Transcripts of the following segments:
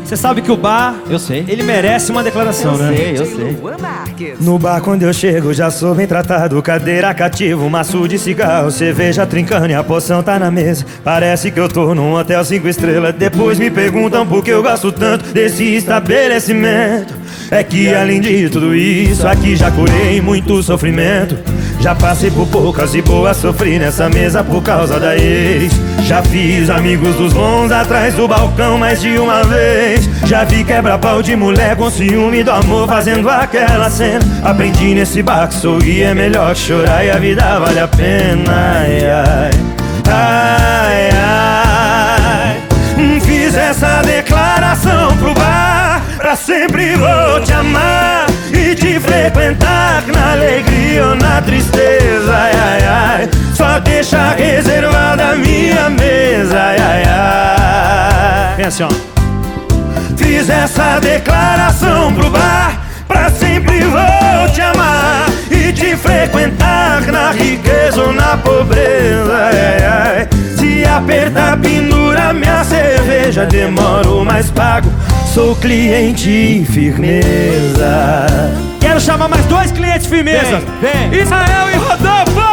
Você sabe que o bar, Eu sei. ele merece uma declaração, né? Eu sei. No bar quando eu chego já sou bem tratado. Cadeira cativa, maço de cigarro, cerveja trincando e a poção tá na mesa. Parece que eu tô num hotel 5 estrelas. Depois me perguntam por que eu gasto tanto desse estabelecimento. É que além de tudo isso, aqui já curei muito sofrimento. Já passei por poucas e boas, sofri nessa mesa por causa da ex. Já fiz amigos dos bons atrás do balcão mais de uma vez. Já vi quebra-pau de mulher com ciúme do amor fazendo aquela cena. Aprendi nesse bar que sorrir é melhor que chorar e a vida vale a pena. Ai, ai, ai, ai. Fiz essa declaração pro bar: pra sempre vou te amar e te frequentar, na alegria ou na tristeza. Ai, ai, ai, só deixa reservada a minha mesa. Ai, ai, ai. Vem assim, ó. Fiz essa declaração pro bar: pra sempre vou te amar e te frequentar, na riqueza ou na pobreza. Ai, ai, ai. Se apertar, pendura minha cerveja, demoro mas pago, sou cliente firmeza. Quero chamar mais 2 clientes firmeza. Vem. Israel e Rodolfo!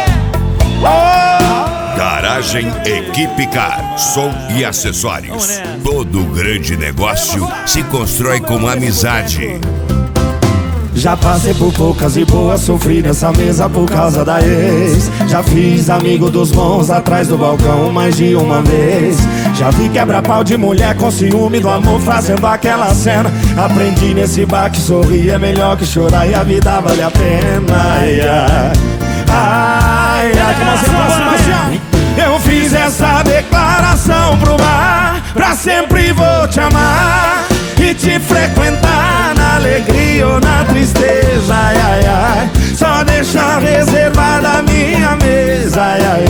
Garagem Equipe Car, som e acessórios. Todo grande negócio se constrói com amizade. Já passei por poucas e boas, sofri nessa mesa por causa da ex. Já fiz amigo dos bons atrás do balcão mais de uma vez. Já vi quebra-pau de mulher com ciúme do amor fazendo aquela cena. Aprendi nesse bar que sorrir é melhor que chorar e a vida vale a pena. Ai, ai, ai, ai, que mãozinha pra cima, assim. Eu fiz essa declaração pro bar: pra sempre vou te amar e te frequentar, na alegria ou na tristeza. Ai, ai, ai, só deixar reservada a minha mesa. Ai, ai,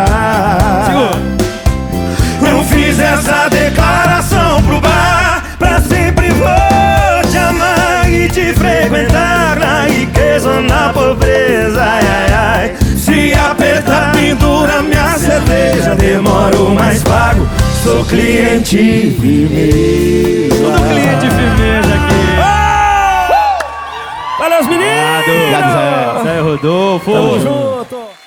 ai. Eu fiz essa declaração pro bar: pra sempre vou te amar e te frequentar, na riqueza ou na pobreza. Ai, ai, ai. Se apertar, pendura minha cerveja, demoro mas pago, sou cliente firmeza. Tudo cliente firmeza aqui. Valeu, os meninos! Obrigado, Zé. Zé Rodolfo. Tamo junto!